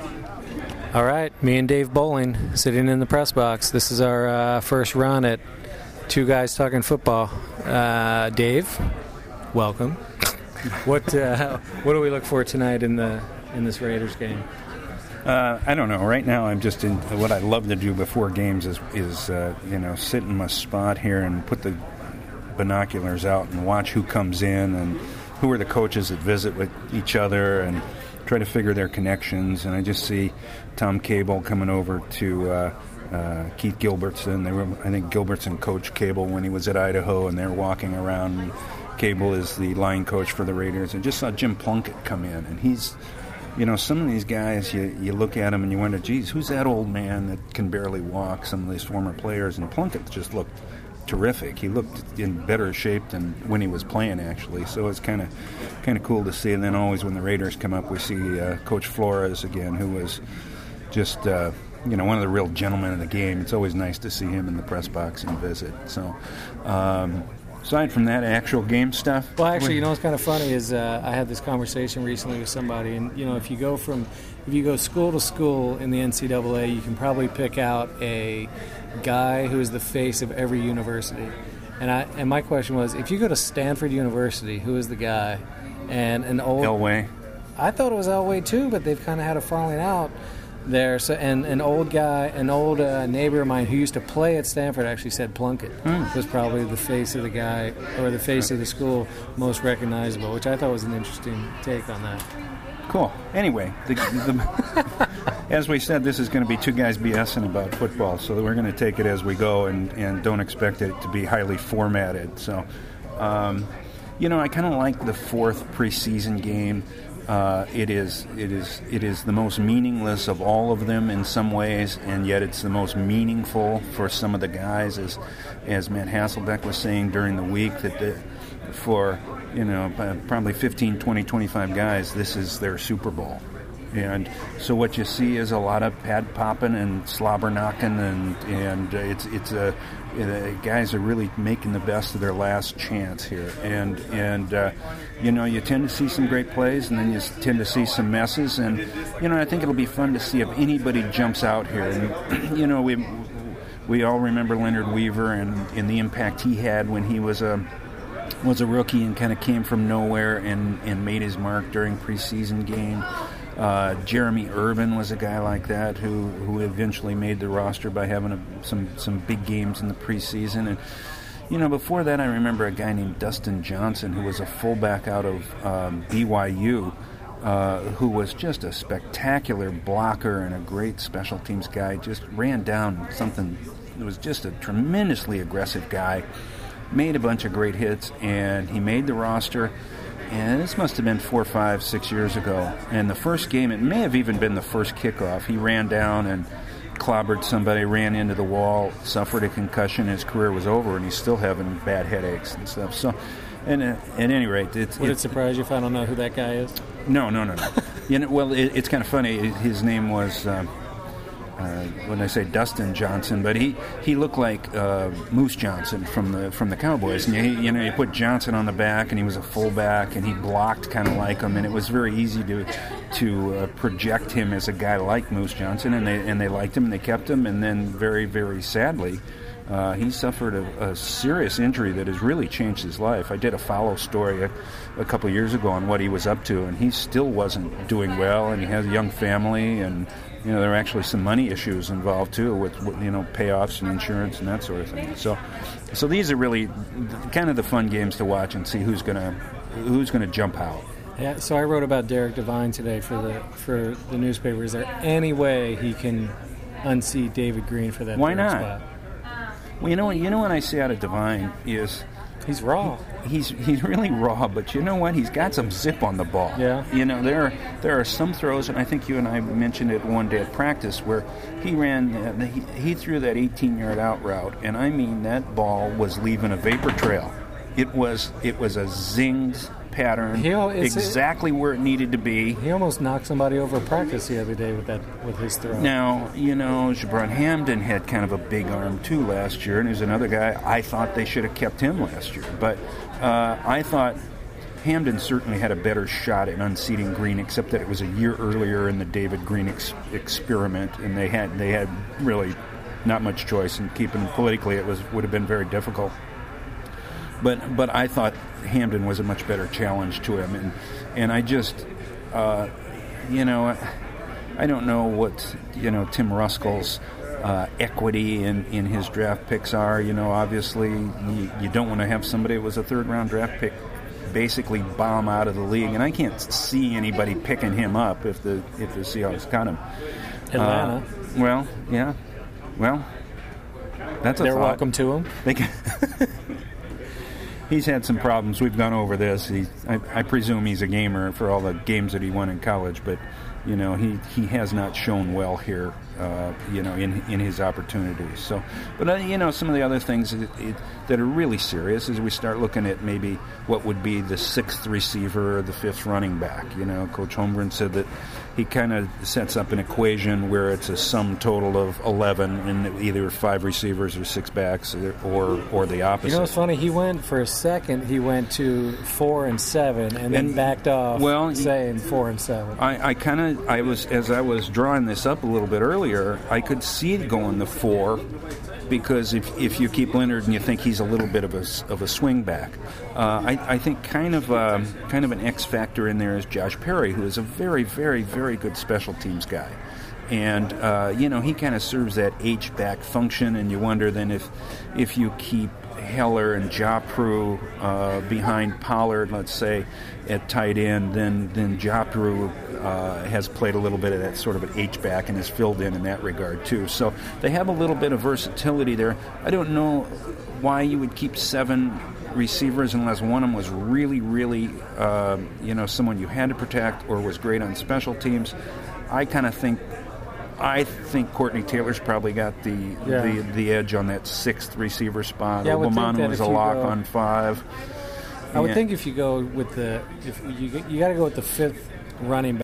All right, me and Dave Bowling sitting in the press box. This is our first run at Two Guys Talking Football. Dave, welcome. What do we look for tonight in this Raiders game? I don't know. Right now, I'm just in. What I love to do before games is sit in my spot here and put the binoculars out and watch who comes in and who are the coaches that visit with each other and try to figure their connections. And I just see Tom Cable coming over to Keith Gilbertson. I think Gilbertson coached Cable when he was at Idaho, and they're walking around. Cable is the line coach for the Raiders. And just saw Jim Plunkett come in, and he's, some of these guys, you look at them and you wonder, geez, who's that old man that can barely walk? Some of these former players, and Plunkett just looked terrific. He looked in better shape than when he was playing, actually. So it's kind of cool to see. And then always when the Raiders come up, we see Coach Flores again, who was just one of the real gentlemen of the game. It's always nice to see him in the press box and visit. So aside from that actual game stuff. Well, actually, what's kind of funny is I had this conversation recently with somebody, and if you go school to school in the NCAA, you can probably pick out a guy who is the face of every university. And my question was, if you go to Stanford University, who is the guy? And an old Elway. I thought it was Elway too, but they've kind of had a falling out there. So, and an old neighbor of mine who used to play at Stanford actually said Plunkett was probably the face of the guy, or the face of the school most recognizable, which I thought was an interesting take on that. Cool. Anyway, as we said, this is going to be two guys BSing about football, so we're going to take it as we go and don't expect it to be highly formatted. So, I kind of like the fourth preseason game. It is the most meaningless of all of them in some ways, and yet it's the most meaningful for some of the guys, as Matt Hasselbeck was saying during the week, that for probably 15, 20, 25 guys, this is their Super Bowl. And so what you see is a lot of pad popping and slobber knocking, and it's guys are really making the best of their last chance here. And you tend to see some great plays, and then you tend to see some messes. And I think it'll be fun to see if anybody jumps out here. And we all remember Leonard Weaver and the impact he had when he was a rookie and kind of came from nowhere and made his mark during preseason game. Jeremy Irvin was a guy like that who eventually made the roster by having some big games in the preseason. And before that, I remember a guy named Dustin Johnson, who was a fullback out of BYU, who was just a spectacular blocker and a great special teams guy. Just ran down something. It was just a tremendously aggressive guy. Made a bunch of great hits, and he made the roster. And this must have been 4, 5, 6 years ago. And the first game, it may have even been the first kickoff, he ran down and clobbered somebody, ran into the wall, suffered a concussion. His career was over, and he's still having bad headaches and stuff. So, and at any rate, would it surprise you if I don't know who that guy is? No. It's kind of funny. His name was. When I say Dustin Johnson, but he looked like Moose Johnson from the Cowboys. And you put Johnson on the back, and he was a fullback, and he blocked kind of like him, and it was very easy to project him as a guy like Moose Johnson, and they liked him and they kept him, and then very, very sadly, he suffered a serious injury that has really changed his life. I did a follow story a couple of years ago on what he was up to, and he still wasn't doing well, and he has a young family, and there are actually some money issues involved too with payoffs and insurance and that sort of thing. So these are really kind of the fun games to watch and see who's gonna jump out. Yeah. So I wrote about Derek Devine today for the newspaper. Is there any way he can unseat David Green for that? Why not? Spot? Well, what I see out of Devine is he's raw. He's really raw, but you know what? He's got some zip on the ball. Yeah. There are some throws, and I think you and I mentioned it one day at practice, where he threw that 18-yard out route, and I mean that ball was leaving a vapor trail. It was a zinged pattern, exactly where it needed to be. He almost knocked somebody over at practice the other day with his throw. Now, Jabron Hamden had kind of a big arm too last year, and there's another guy. I thought they should have kept him last year, but I thought Hamden certainly had a better shot at unseating Green, except that it was a year earlier in the David Green experiment, and they had really not much choice, and keeping politically it would have been very difficult. But I thought Hamden was a much better challenge to him, and I just I don't know what Tim Ruskell's equity in his draft picks are. Obviously you don't want to have somebody that was a third round draft pick basically bomb out of the league, and I can't see anybody picking him up if the Seahawks cut him. Atlanta. That's a They're thought. welcome to him. They can He's had some problems. We've gone over this. I presume he's a gamer for all the games that he won in college, but he has not shown well here, in his opportunities. So, but some of the other things that are really serious is we start looking at maybe what would be the sixth receiver or the fifth running back. Coach Holmgren said that he kind of sets up an equation where it's a sum total of 11, and either 5 receivers or 6 backs, or the opposite. What's funny? He went for a second. He went to 4 and 7, and then backed off, saying 4 and 7. As I was drawing this up a little bit earlier, I could see it going to 4, because if you keep Leonard and you think he's a little bit of a swing back, I think kind of an X factor in there is Josh Perry, who is a very, very, very good special teams guy. And, he kind of serves that H-back function, and you wonder then if you keep Heller and Joppru behind Pollard, let's say, at tight end, then Joppru has played a little bit of that sort of an H-back and is filled in that regard, too. So they have a little bit of versatility there. I don't know why you would keep 7 receivers unless one of them was really, really, someone you had to protect or was great on special teams. I think Courtney Taylor's probably got the edge on that 6th receiver spot. Yeah, Obamanu was a lock on 5. I would think if you go with you got to go with the 5th running back.